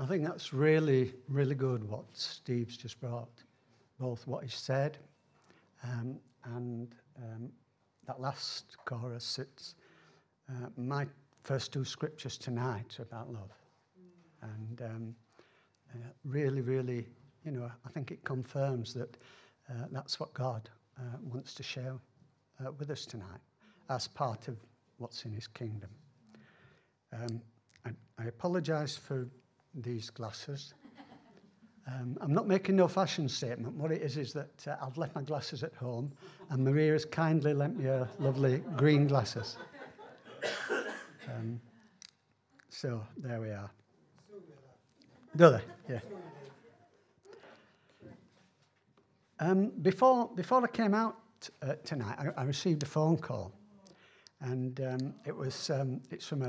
I think that's really, really good what Steve's just brought, both what he said and that last chorus. It's my first two scriptures tonight about love. And really, really, I think it confirms that that's what God wants to share with us tonight as part of what's in his kingdom. I apologise for these glasses. I'm not making no fashion statement. What it is that I've left my glasses at home, and Maria has kindly lent me her lovely green glasses. So there we are. Do they? Yeah. Before I came out tonight, I received a phone call, and it's from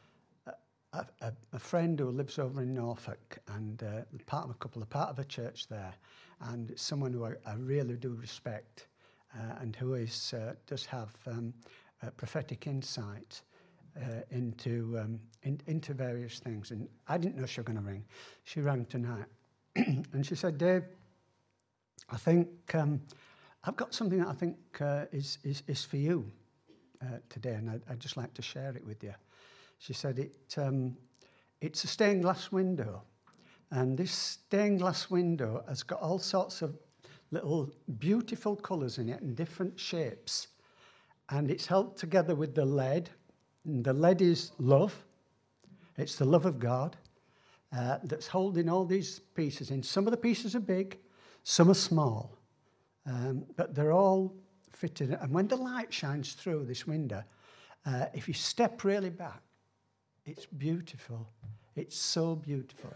a friend who lives over in Norfolk, and part of a church there, and it's someone who I really do respect, and who does have prophetic insight into various things. And I didn't know she was going to ring. She rang tonight, and she said, "Dave, I think I've got something that I think is for you today, and I'd just like to share it with you." She said it's a stained glass window, and this stained glass window has got all sorts of little beautiful colours in it and different shapes, and it's held together with the lead. And the lead is love. It's the love of God that's holding all these pieces in. Some of the pieces are big, some are small, but they're all fitted. And when the light shines through this window, if you step really back, it's beautiful. It's so beautiful.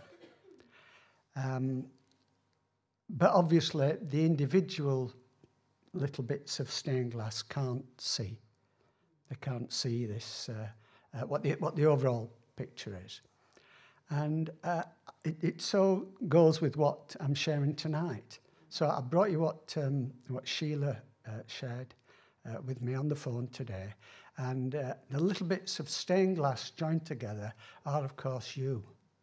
But obviously, the individual little bits of stained glass can't see. They can't see this, what the overall picture is. And it so goes with what I'm sharing tonight. So I brought you what Sheila shared with me on the phone today. And the little bits of stained glass joined together are, of course, you,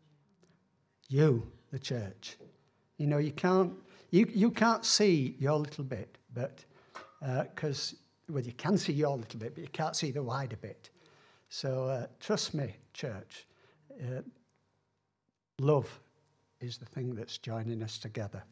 the church. You can't see your little bit, but because you can see your little bit, but you can't see the wider bit. So trust me, church. Love is the thing that's joining us together.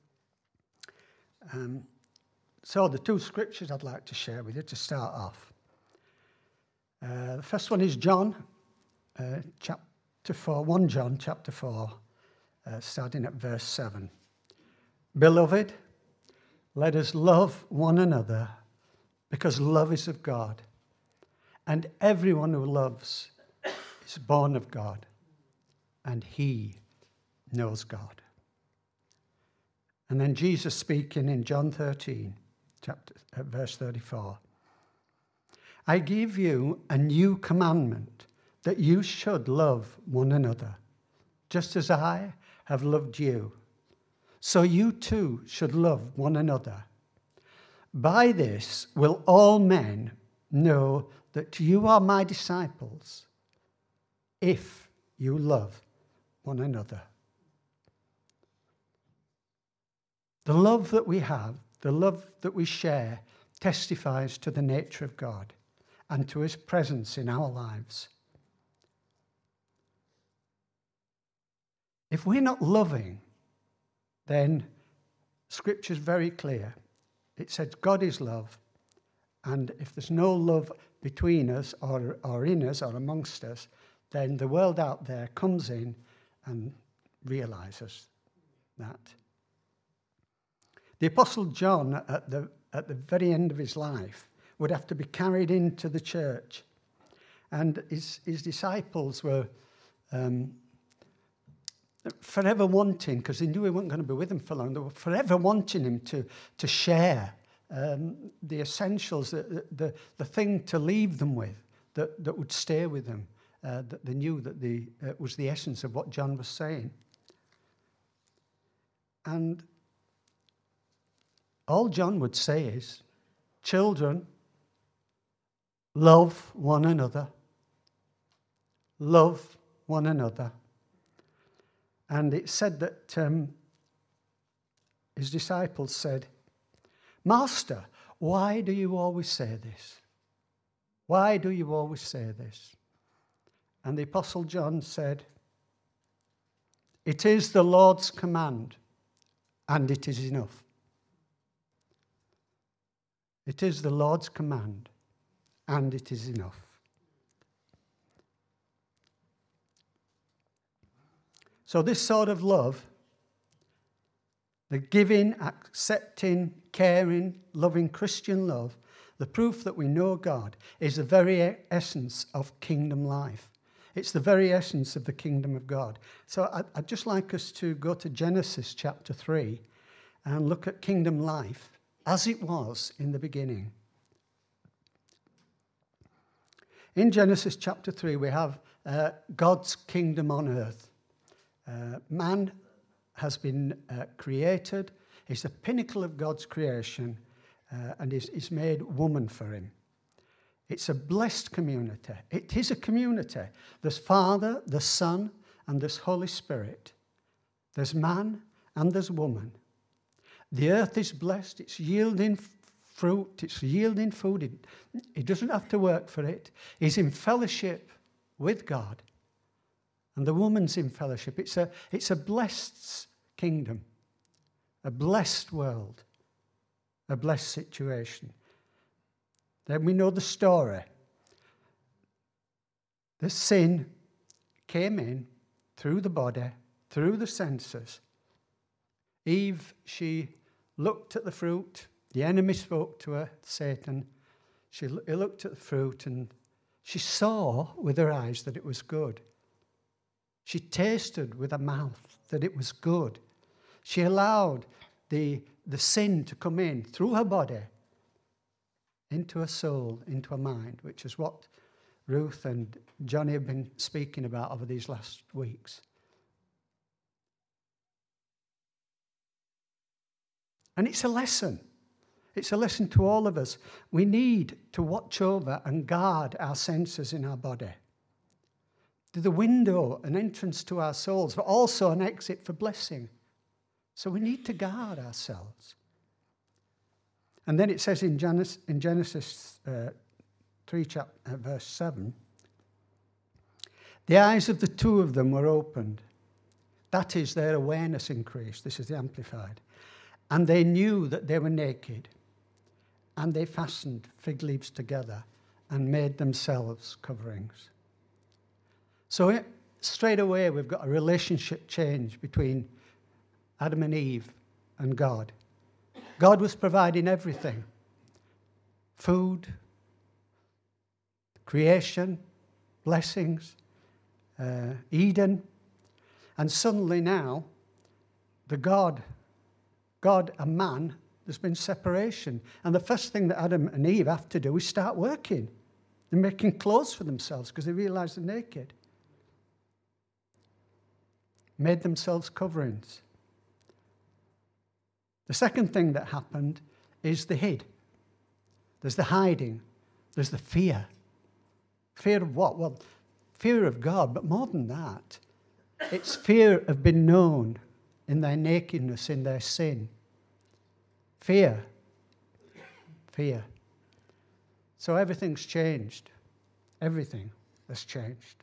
So the two scriptures I'd like to share with you to start off. The first one is John, chapter 4, 1 John chapter 4, starting at verse 7. Beloved, let us love one another, because love is of God, and everyone who loves is born of God, and he knows God. And then Jesus speaking in John 13, verse 34. I give you a new commandment, that you should love one another, just as I have loved you. So you too should love one another. By this will all men know that you are my disciples, if you love one another. The love that we have, the love that we share, testifies to the nature of God and to his presence in our lives. If we're not loving, then Scripture's very clear. It says God is love, and if there's no love between us or in us or amongst us, then the world out there comes in and realizes that. The Apostle John, at the very end of his life, would have to be carried into the church. And his disciples were forever wanting, because they knew he wasn't going to be with them for long, they were forever wanting him to share the essentials, the thing to leave them with, that would stay with them, that they knew that was the essence of what John was saying. And all John would say is, children, love one another. Love one another. And it said that his disciples said, "Master, why do you always say this? Why do you always say this?" And the Apostle John said, "It is the Lord's command, and it is enough." It is the Lord's command, and it is enough. So this sort of love, the giving, accepting, caring, loving Christian love, the proof that we know God, is the very essence of kingdom life. It's the very essence of the kingdom of God. So I'd just like us to go to Genesis chapter 3 and look at kingdom life as it was in the beginning. In Genesis chapter 3, we have God's kingdom on earth. Man has been created. He's the pinnacle of God's creation, and he's made woman for him. It's a blessed community. It is a community. There's Father, there's Son, and there's Holy Spirit. There's man and there's woman. The earth is blessed. It's yielding fruit. It's yielding food. He doesn't have to work for it. He's in fellowship with God. And the woman's in fellowship. It's a blessed kingdom, a blessed world, a blessed situation. Then we know the story. The sin came in through the body, through the senses. Eve, she looked at the fruit. The enemy spoke to her, Satan. He looked at the fruit and she saw with her eyes that it was good. She tasted with her mouth that it was good. She allowed the sin to come in through her body into her soul, into her mind, which is what Ruth and Johnny have been speaking about over these last weeks. And it's a lesson. It's a lesson to all of us. We need to watch over and guard our senses in our body. They're the window, an entrance to our souls, but also an exit for blessing. So we need to guard ourselves. And then it says in Genesis 3, verse 7, the eyes of the two of them were opened. That is, their awareness increased. This is the Amplified. And they knew that they were naked. And they fastened fig leaves together and made themselves coverings. So straight away, we've got a relationship change between Adam and Eve and God. God was providing everything. Food, creation, blessings, Eden. And suddenly now, the God and man, there's been separation. And the first thing that Adam and Eve have to do is start working. They're making clothes for themselves because they realize they're naked. Made themselves coverings. The second thing that happened is the hid. There's the hiding. There's the fear. Fear of what? Well, fear of God, but more than that, it's fear of being known in their nakedness, in their sin. Fear. Fear. So everything's changed. Everything has changed.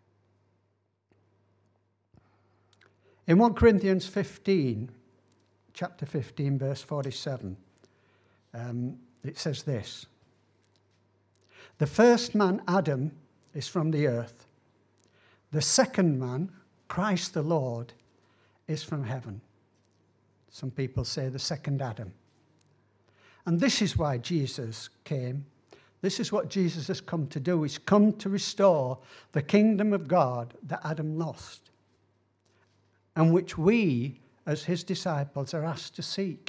In 1 Corinthians 15, chapter 15, verse 47, it says this. The first man, Adam, is from the earth. The second man, Christ the Lord, is from heaven. Some people say the second Adam. And this is why Jesus came. This is what Jesus has come to do. He's come to restore the kingdom of God that Adam lost, and which we, as his disciples, are asked to seek.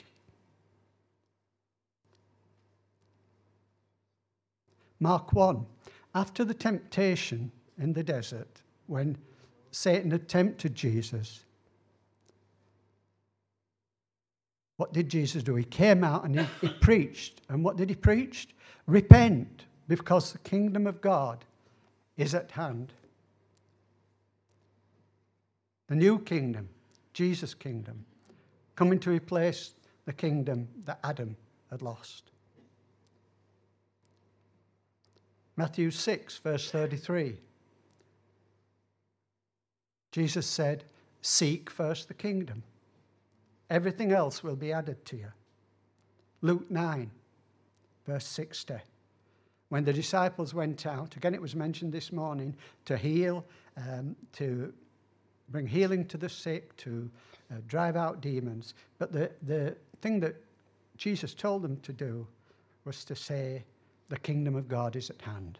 Mark 1. After the temptation in the desert, when Satan had tempted Jesus, what did Jesus do? He came out and he preached. And what did he preach? Repent, because the kingdom of God is at hand. The new kingdom, Jesus' kingdom, coming to replace the kingdom that Adam had lost. Matthew 6, verse 33. Jesus said, seek first the kingdom. Everything else will be added to you. Luke 9, verse 60. When the disciples went out, again it was mentioned this morning, to heal, to bring healing to the sick, to drive out demons. But the thing that Jesus told them to do was to say, the kingdom of God is at hand.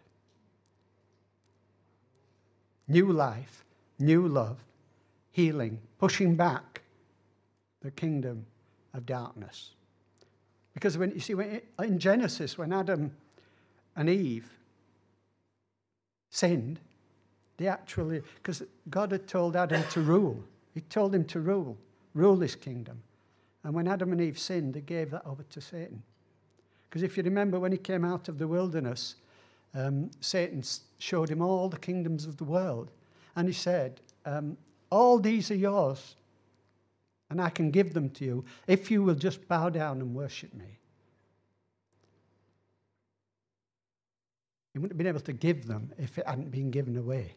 New life, new love, healing, pushing back the kingdom of darkness. Because in Genesis, when Adam and Eve sinned, they actually, because God had told Adam to rule. He told him to rule this kingdom. And when Adam and Eve sinned, they gave that over to Satan. Because if you remember, when he came out of the wilderness, Satan showed him all the kingdoms of the world. And he said, all these are yours, and I can give them to you if you will just bow down and worship me. He wouldn't have been able to give them if it hadn't been given away.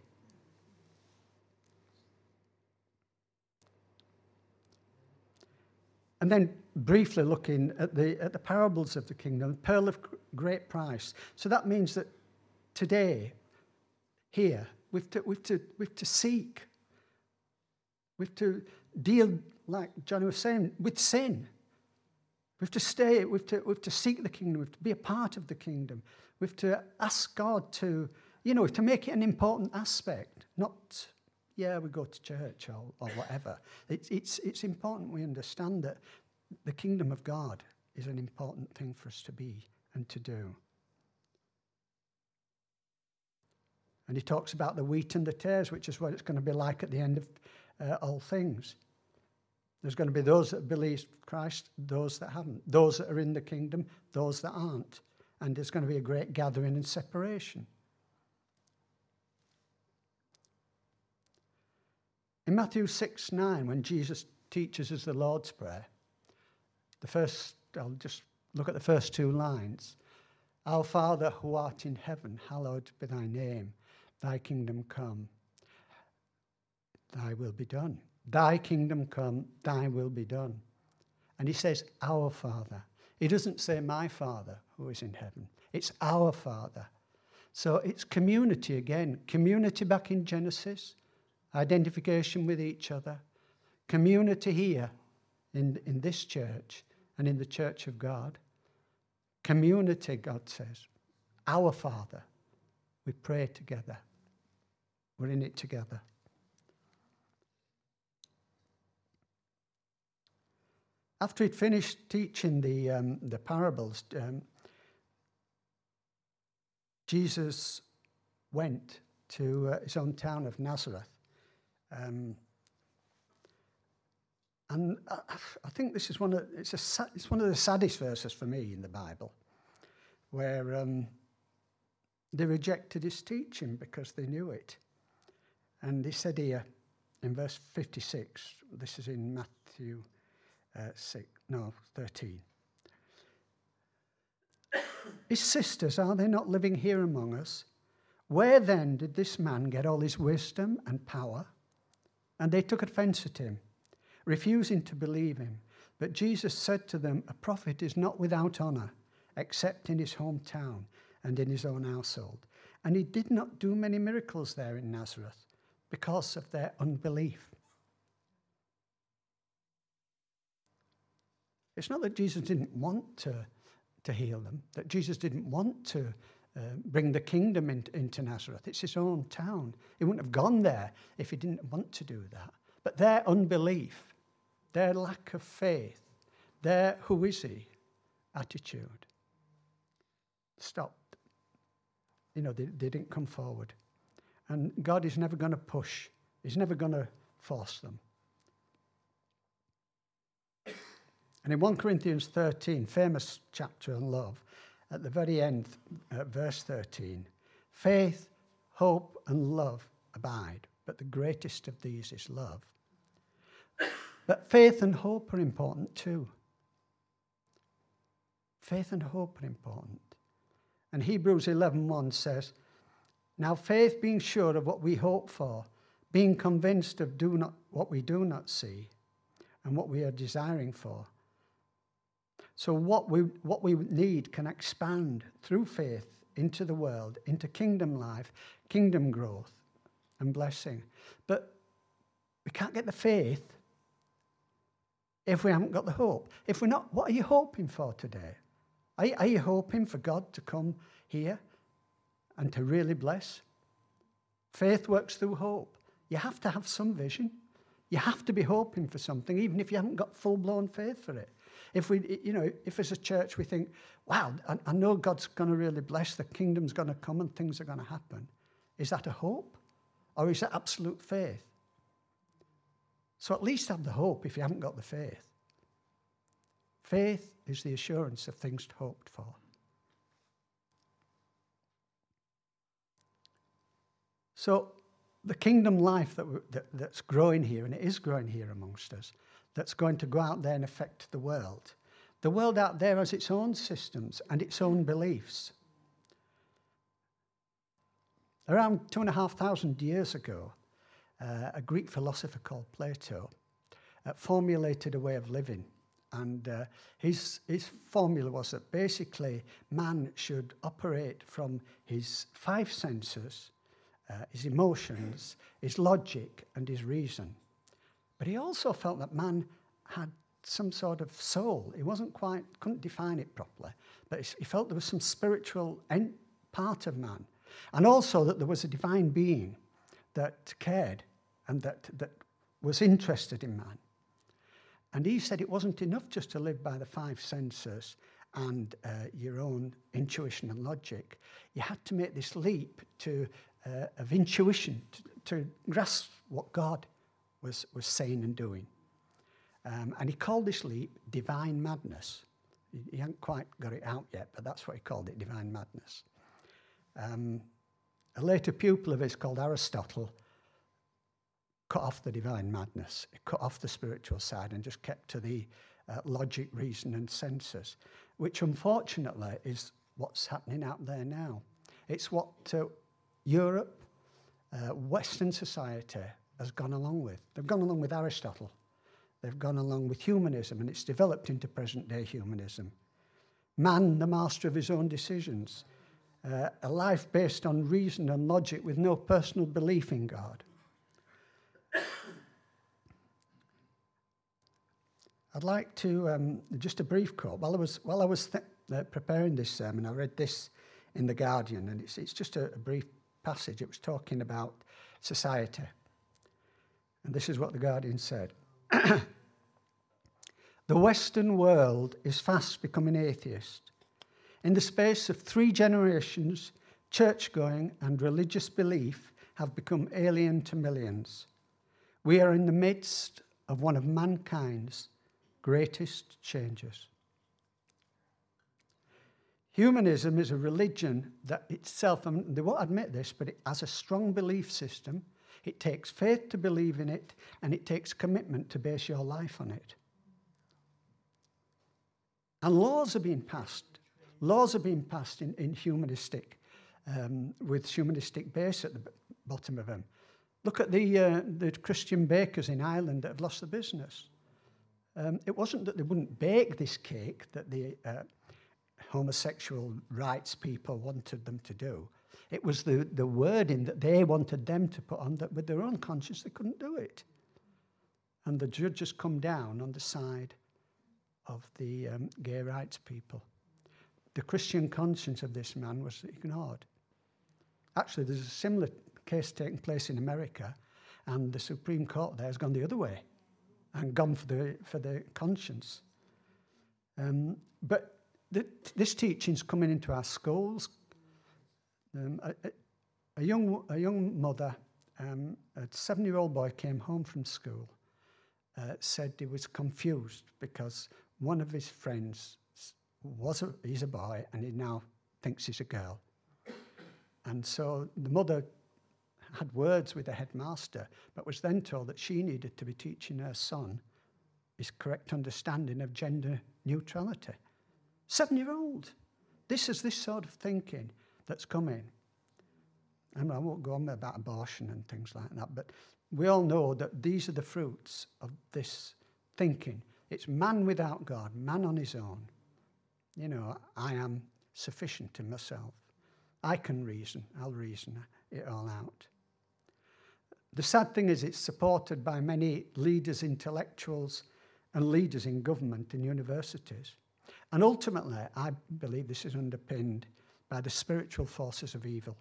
And then briefly looking at the parables of the kingdom, pearl of great price. So that means that today, here, we've to seek. We've to deal, like Johnny was saying, with sin. We've to stay. We've to seek the kingdom. We've to be a part of the kingdom. We've to ask God to, we've to make it an important aspect, not. Yeah, we go to church or whatever. It's important we understand that the kingdom of God is an important thing for us to be and to do. And he talks about the wheat and the tares, which is what it's going to be like at the end of all things. There's going to be those that believe Christ, those that haven't, those that are in the kingdom, those that aren't. And there's going to be a great gathering and separation. In Matthew 6:9, when Jesus teaches us the Lord's Prayer, I'll just look at the first two lines. Our Father who art in heaven, hallowed be thy name. Thy kingdom come, thy will be done. Thy kingdom come, thy will be done. And he says, our Father. He doesn't say my Father who is in heaven. It's our Father. So it's community again. Community back in Genesis. Identification with each other, community here in this church and in the church of God. Community, God says, our Father. We pray together. We're in it together. After he'd finished teaching the parables, Jesus went to his own town of Nazareth. And I think this is one of the saddest verses for me in the Bible, where they rejected his teaching because they knew it. And he said here in verse 56, this is in Matthew 13. His sisters, are they not living here among us? Where then did this man get all his wisdom and power? And they took offense at him, refusing to believe him. But Jesus said to them, a prophet is not without honor, except in his hometown and in his own household. And he did not do many miracles there in Nazareth because of their unbelief. It's not that Jesus didn't want to heal them, that Jesus didn't want to bring the kingdom into Nazareth. It's his own town. He wouldn't have gone there if he didn't want to do that. But their unbelief, their lack of faith, their who is he attitude stopped. They didn't come forward. And God is never going to push. He's never going to force them. And in 1 Corinthians 13, famous chapter on love, at the very end, verse 13, faith, hope, and love abide, but the greatest of these is love. But faith and hope are important too. Faith and hope are important. And Hebrews 11:1 says, "Now faith being sure of what we hope for, being convinced of what we do not see, and what we are desiring for." So what we need can expand through faith into the world, into kingdom life, kingdom growth and blessing. But we can't get the faith if we haven't got the hope. If we're not, what are you hoping for today? Are you hoping for God to come here and to really bless? Faith works through hope. You have to have some vision. You have to be hoping for something, even if you haven't got full-blown faith for it. If as a church we think, wow, I know God's going to really bless, the kingdom's going to come and things are going to happen. Is that a hope? Or is that absolute faith? So at least have the hope if you haven't got the faith. Faith is the assurance of things hoped for. So the kingdom life that's growing here, and it is growing here amongst us, that's going to go out there and affect the world. The world out there has its own systems and its own beliefs. Around 2,500 years ago, a Greek philosopher called Plato formulated a way of living. And his formula was that basically man should operate from his 5 senses, his emotions, his logic, and his reason. But he also felt that man had some sort of soul. He couldn't define it properly, but he felt there was some spiritual part of man. And also that there was a divine being that cared and that was interested in man. And he said it wasn't enough just to live by the 5 senses and your own intuition and logic. You had to make this leap of intuition to grasp what God was saying and doing. And he called this leap divine madness. He hadn't quite got it out yet, but that's what he called it, divine madness. A later pupil of his called Aristotle cut off the divine madness. He cut off the spiritual side and just kept to the logic, reason and senses, which unfortunately is what's happening out there now. It's what Europe, Western society has gone along with. They've gone along with Aristotle. They've gone along with humanism, and it's developed into present-day humanism. Man, the master of his own decisions. A life based on reason and logic with no personal belief in God. I'd like to, just a brief quote. While I was preparing this sermon, I read this in The Guardian, and it's just a brief passage. It was talking about society. And this is what The Guardian said. The Western world is fast becoming atheist. In the space of 3 generations, church-going and religious belief have become alien to millions. We are in the midst of one of mankind's greatest changes. Humanism is a religion that itself, and they won't admit this, but it has a strong belief system. It takes faith to believe in it, and it takes commitment to base your life on it. And laws are being passed. Laws are being passed in humanistic, with humanistic base at the bottom of them. Look at the Christian bakers in Ireland that have lost their business. It wasn't that they wouldn't bake this cake that the homosexual rights people wanted them to do. It was the wording that they wanted them to put on that with their own conscience they couldn't do it. And the judges come down on the side of the gay rights people. The Christian conscience of this man was ignored. Actually, there's a similar case taking place in America, and the Supreme Court there has gone the other way and gone for the conscience. But this teaching's coming into our schools. A young mother, a 7-year-old boy came home from school, said he was confused because one of his friends he's a boy and he now thinks he's a girl. And so the mother had words with the headmaster, but was then told that she needed to be teaching her son his correct understanding of gender neutrality. 7-year-old. This is this sort of thinking that's coming. And I won't go on about abortion and things like that, but we all know that these are the fruits of this thinking. It's man without God, man on his own. You know, I am sufficient in myself. I can reason, I'll reason it all out. The sad thing is it's supported by many leaders, intellectuals, and leaders in government and universities. And ultimately, I believe this is underpinned by the spiritual forces of evil.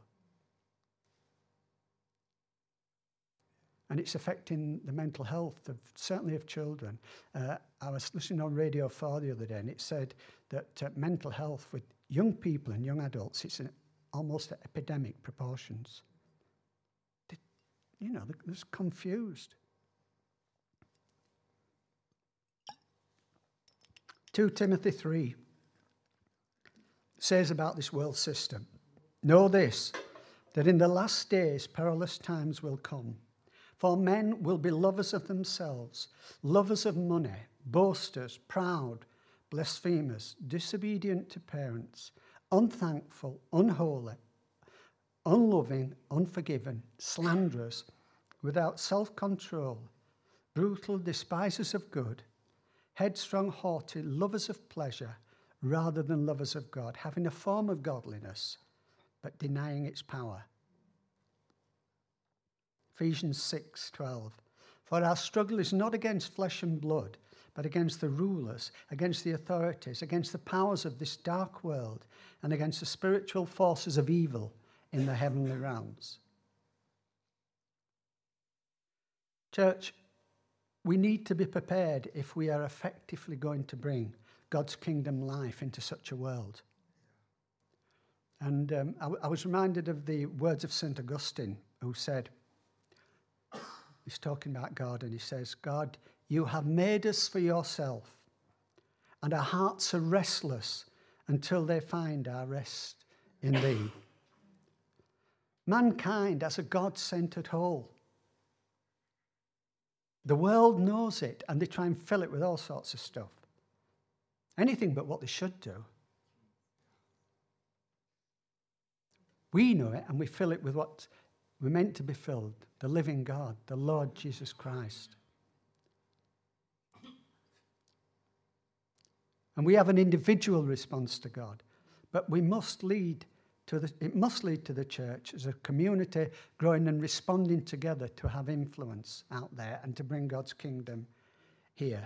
And it's affecting the mental health, certainly of children. I was listening on Radio 4 the other day, and it said that mental health with young people and young adults, it's almost at epidemic proportions. They're confused. 2 Timothy 3 says about this world system, "Know this, that in the last days perilous times will come. For men will be lovers of themselves, lovers of money, boasters, proud, blasphemers, disobedient to parents, unthankful, unholy, unloving, unforgiving, slanderers, without self-control, brutal, despisers of good, headstrong, haughty, lovers of pleasure rather than lovers of God, having a form of godliness, but denying its power." Ephesians 6:12. "For our struggle is not against flesh and blood, but against the rulers, against the authorities, against the powers of this dark world, and against the spiritual forces of evil in the heavenly realms." Church, we need to be prepared if we are effectively going to bring God's kingdom life into such a world. And I was reminded of the words of St. Augustine, who said, he's talking about God, and he says, "God, you have made us for yourself, and our hearts are restless until they find our rest in thee." Mankind as a God-centered whole. The world knows it, and they try and fill it with all sorts of stuff. Anything but what they should do. We know it, and we fill it with what we're meant to be filled, the living God, the Lord Jesus Christ. And we have an individual response to God, but it must lead to the church as a community growing and responding together to have influence out there and to bring God's kingdom here.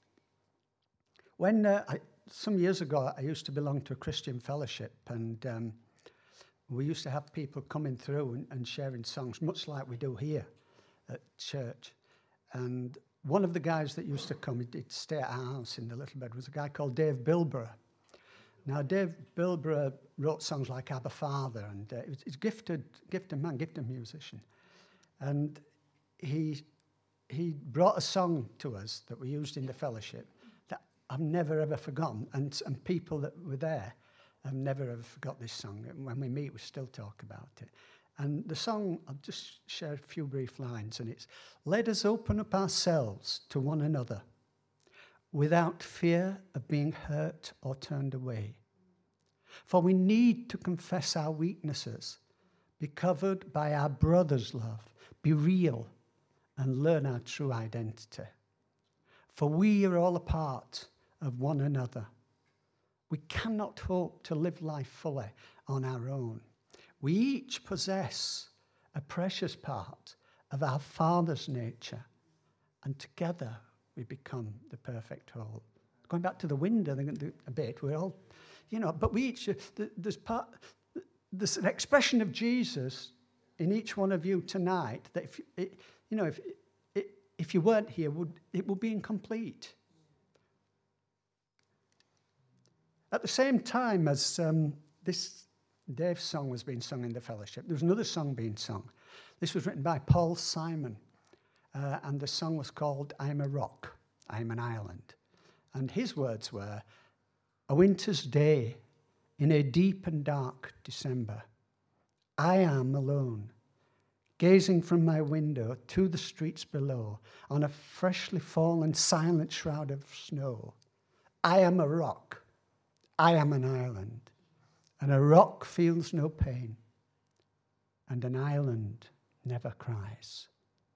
Some years ago, I used to belong to a Christian fellowship, and we used to have people coming through and sharing songs, much like we do here at church. And one of the guys that used to come, he'd stay at our house in the Little Bed, was a guy called Dave Bilborough. Now, Dave Bilborough wrote songs like Abba Father, and he's a gifted man, gifted musician. And he brought a song to us that we used in the fellowship that I've never, ever forgotten. And people that were there have never, ever forgot this song. And when we meet, we still talk about it. And the song, I'll just share a few brief lines, and it's, "Let us open up ourselves to one another without fear of being hurt or turned away. For we need to confess our weaknesses, be covered by our brother's love, be real, and learn our true identity. For we are all a part of one another. We cannot hope to live life fully on our own. We each possess a precious part of our Father's nature, and together we become the perfect whole." Going back to the window a bit, we're all, but we each, there's an expression of Jesus in each one of you tonight that if you weren't here, it would be incomplete. At the same time as this Dave's song was being sung in the fellowship, there was another song being sung. This was written by Paul Simon, and the song was called "I Am a Rock, I Am an Island." And his words were, "A winter's day in a deep and dark December, I am alone, gazing from my window to the streets below on a freshly fallen silent shroud of snow. I am a rock. I am an island. And a rock feels no pain. And an island never cries.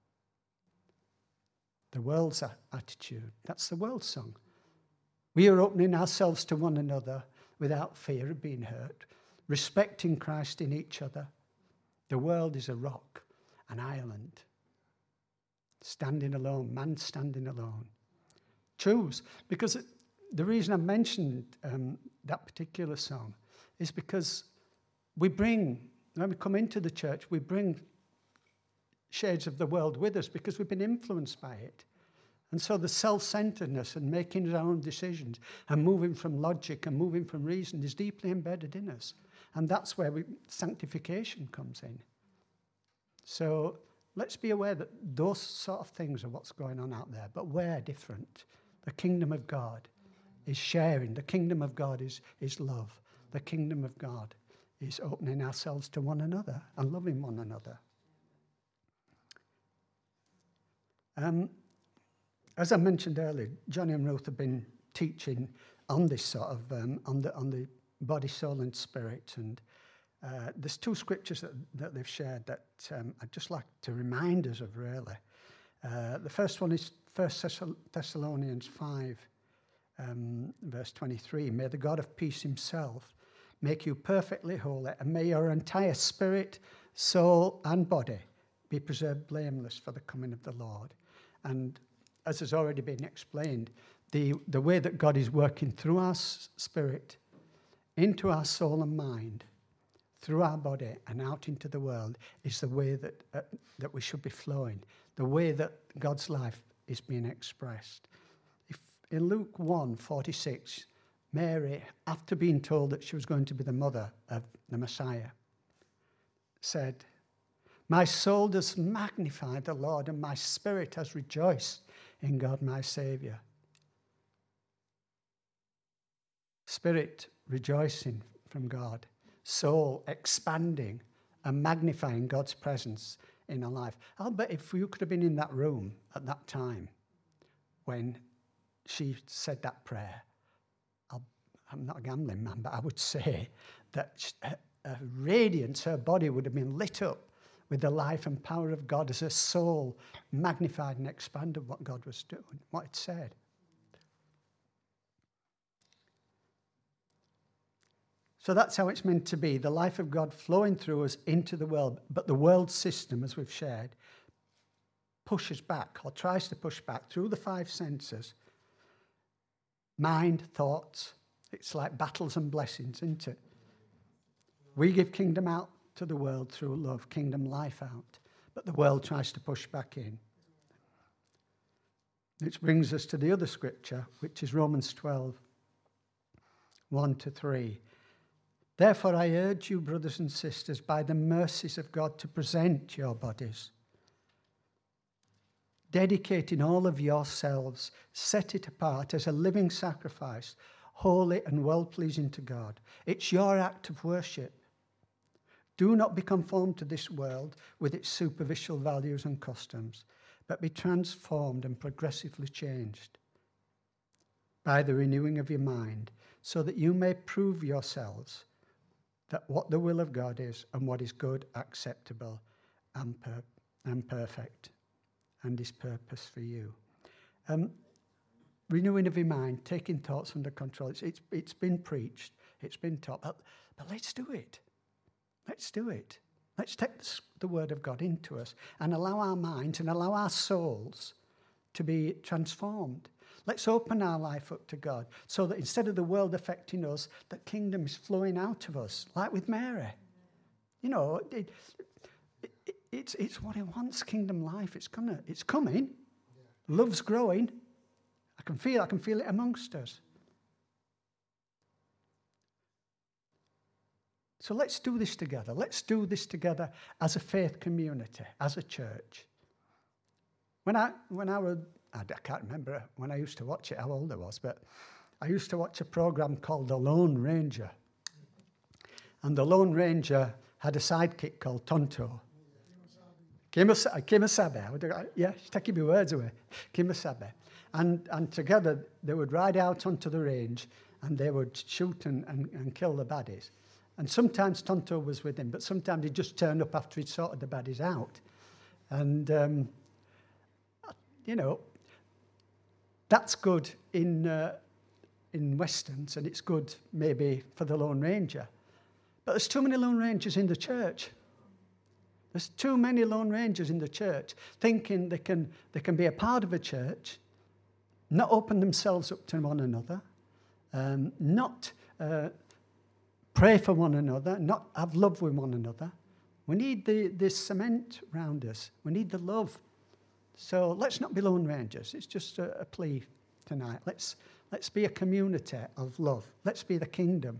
The world's attitude. That's the world's song. We are opening ourselves to one another without fear of being hurt, respecting Christ in each other. The world is a rock, an island, standing alone, man standing alone. Choose, because the reason I mentioned that particular song is because when we come into the church, we bring shades of the world with us because we've been influenced by it. And so the self-centeredness and making our own decisions and moving from logic and moving from reason is deeply embedded in us. And that's where sanctification comes in. So let's be aware that those sort of things are what's going on out there, but we're different. The kingdom of God is sharing. The kingdom of God is love. The kingdom of God is opening ourselves to one another and loving one another. As I mentioned earlier, Johnny and Ruth have been teaching on this sort of on the body, soul, and spirit. And there's two scriptures that they've shared that I'd just like to remind us of. Really, the first one is 1 Thessalonians 5, verse 23. May the God of peace Himself make you perfectly holy, and may your entire spirit, soul, and body be preserved blameless for the coming of the Lord. And as has already been explained, the way that God is working through our spirit, into our soul and mind, through our body and out into the world is the way that we should be flowing, the way that God's life is being expressed. In Luke 1:46, Mary, after being told that she was going to be the mother of the Messiah, said, "My soul does magnify the Lord, and my spirit has rejoiced in God my Saviour." Spirit rejoicing from God, soul expanding and magnifying God's presence in our life. I'll bet if you could have been in that room at that time when she said that prayer, I'm not a gambling man, but I would say that her radiance, her body would have been lit up with the life and power of God as her soul magnified and expanded what God was doing, what it said. So that's how it's meant to be, the life of God flowing through us into the world. But the world system, as we've shared, pushes back or tries to push back through the five senses. Mind, thoughts, it's like battles and blessings, isn't it? We give kingdom out to the world through love, kingdom life out. But the world tries to push back in. Which brings us to the other scripture, which is Romans 12, 1-3. Therefore I urge you, brothers and sisters, by the mercies of God, to present your bodies, dedicating all of yourselves, set it apart as a living sacrifice, holy and well-pleasing to God. It's your act of worship. Do not be conformed to this world with its superficial values and customs, but be transformed and progressively changed by the renewing of your mind, so that you may prove yourselves that what the will of God is and what is good, acceptable, and perfect, and His purpose for you. Renewing of your mind, taking thoughts under control. It's been preached, it's been taught, but let's do it. Let's do it. Let's take the word of God into us and allow our minds and allow our souls to be transformed. Let's open our life up to God so that instead of the world affecting us, the kingdom is flowing out of us, like with Mary. You know, it's what He wants, kingdom life. It's coming. Love's growing. I can feel it amongst us. So let's do this together. Let's do this together as a faith community, as a church. When I can't remember when I used to watch it, how old I was, but I used to watch a program called The Lone Ranger. And the Lone Ranger had a sidekick called Tonto. Kimasabe. Yeah, she's taking my words away. Kimasabe. And together they would ride out onto the range and they would shoot and kill the baddies. And sometimes Tonto was with him, but sometimes he'd just turn up after he'd sorted the baddies out. And, that's good in Westerns, and it's good maybe for the Lone Ranger. But there's too many Lone Rangers in the church. There's too many Lone Rangers in the church thinking they can be a part of a church, not open themselves up to one another, not pray for one another, not have love with one another. We need this cement around us. We need the love. So let's not be Lone Rangers. It's just a plea tonight. Let's be a community of love. Let's be the kingdom.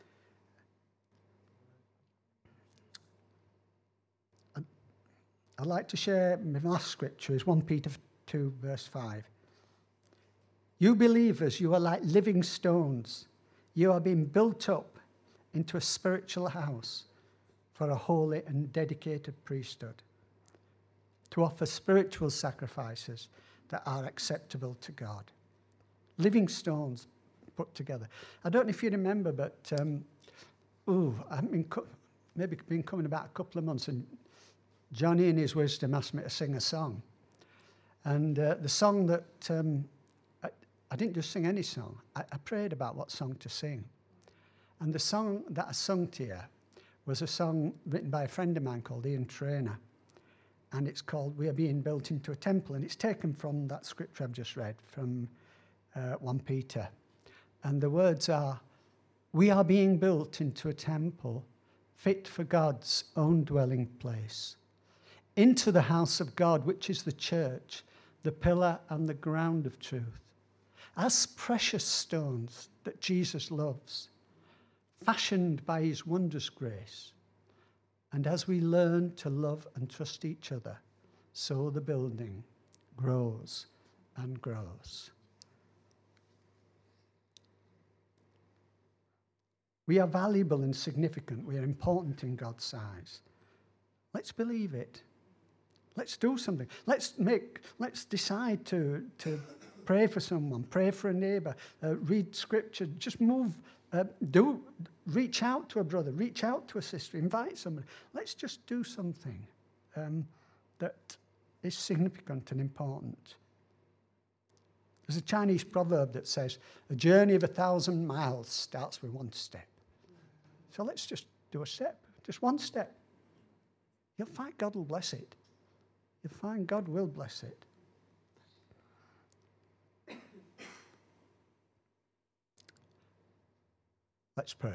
I'd like to share my last scripture is 1 Peter 2, verse 5. You believers, you are like living stones. You are being built up into a spiritual house for a holy and dedicated priesthood, to offer spiritual sacrifices that are acceptable to God. Living stones put together. I don't know if you remember, but I've been coming about a couple of months, and Johnny in his wisdom asked me to sing a song. And the song that, I didn't just sing any song, I prayed about what song to sing. And the song that I sung to you was a song written by a friend of mine called Ian Trainer. And it's called We Are Being Built into a Temple. And it's taken from that scripture I've just read, from 1 Peter. And the words are, we are being built into a temple fit for God's own dwelling place, into the house of God, which is the church, the pillar and the ground of truth, as precious stones that Jesus loves, fashioned by his wondrous grace. And as we learn to love and trust each other, so the building grows and grows. We are valuable and significant. We are important in God's eyes. Let's believe it. Let's do something. Let's decide to pray for someone, pray for a neighbor, read scripture, just move, reach out to a brother, reach out to a sister, invite somebody. Let's just do something that is significant and important. There's a Chinese proverb that says, a journey of 1,000 miles starts with one step. So let's just do a step, just one step. You'll find God will bless it. You'll find God will bless it. Let's pray.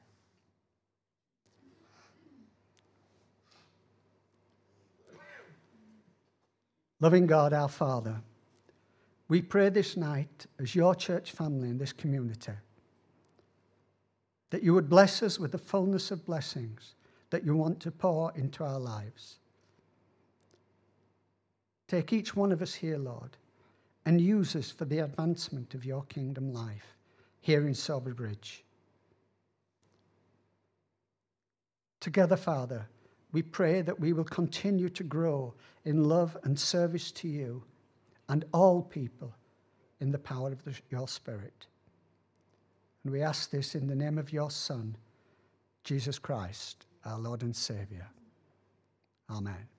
Loving God, our Father, we pray this night as your church family in this community that you would bless us with the fullness of blessings that you want to pour into our lives. Take each one of us here, Lord, and use us for the advancement of your kingdom life here in Sober Bridge. Together, Father, we pray that we will continue to grow in love and service to you and all people in the power of your Spirit. And we ask this in the name of your Son, Jesus Christ, our Lord and Savior. Amen.